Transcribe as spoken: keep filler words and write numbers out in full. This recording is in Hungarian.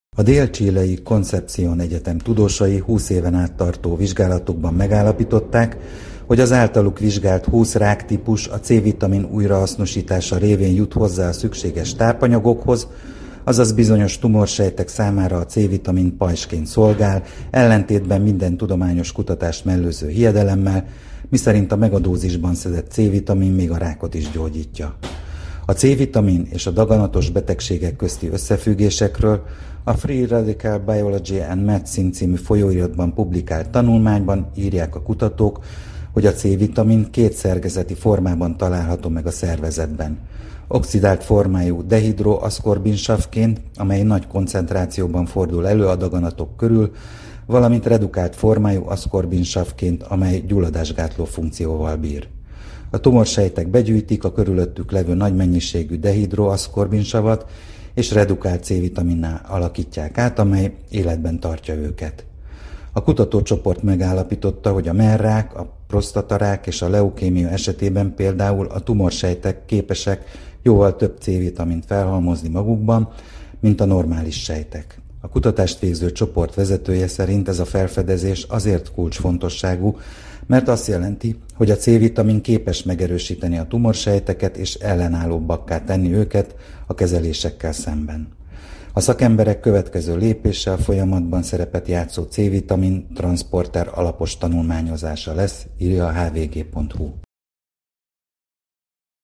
A dél-chilei Concepción Egyetem tudósai húsz éven át tartó vizsgálatukban megállapították, hogy az általuk vizsgált húsz ráktípus a C-vitamin újrahasznosítása révén jut hozzá a szükséges tápanyagokhoz, azaz bizonyos tumorsejtek számára a C-vitamin pajzsként szolgál, ellentétben minden tudományos kutatást mellőző hiedelemmel, miszerint a megadózisban szedett C-vitamin még a rákot is gyógyítja. A C-vitamin és a daganatos betegségek közti összefüggésekről a Free Radical Biology and Medicine című folyóiratban publikált tanulmányban írják a kutatók, hogy a C-vitamin két szerkezeti formában található meg a szervezetben. Oxidált formájú dehidroaszkorbinsavként, amely nagy koncentrációban fordul elő a daganatok körül, valamint redukált formájú aszkorbinsavként, amely gyulladásgátló funkcióval bír. A tumorsejtek begyűjtik a körülöttük levő nagy mennyiségű dehidroaszkorbinsavat, és redukált C-vitaminná alakítják át, amely életben tartja őket. A kutatócsoport megállapította, hogy a mellrák, a prostatarák és a leukémia esetében például a tumorsejtek képesek jóval több C-vitamint felhalmozni magukban, mint a normális sejtek. A kutatást végző csoport vezetője szerint ez a felfedezés azért kulcsfontosságú, mert azt jelenti, hogy a C-vitamin képes megerősíteni a tumorsejteket és ellenállóbbakká tenni őket a kezelésekkel szemben. A szakemberek következő lépése a folyamatban szerepet játszó C-vitamin transzporter alapos tanulmányozása lesz, írja a h v g pont h u.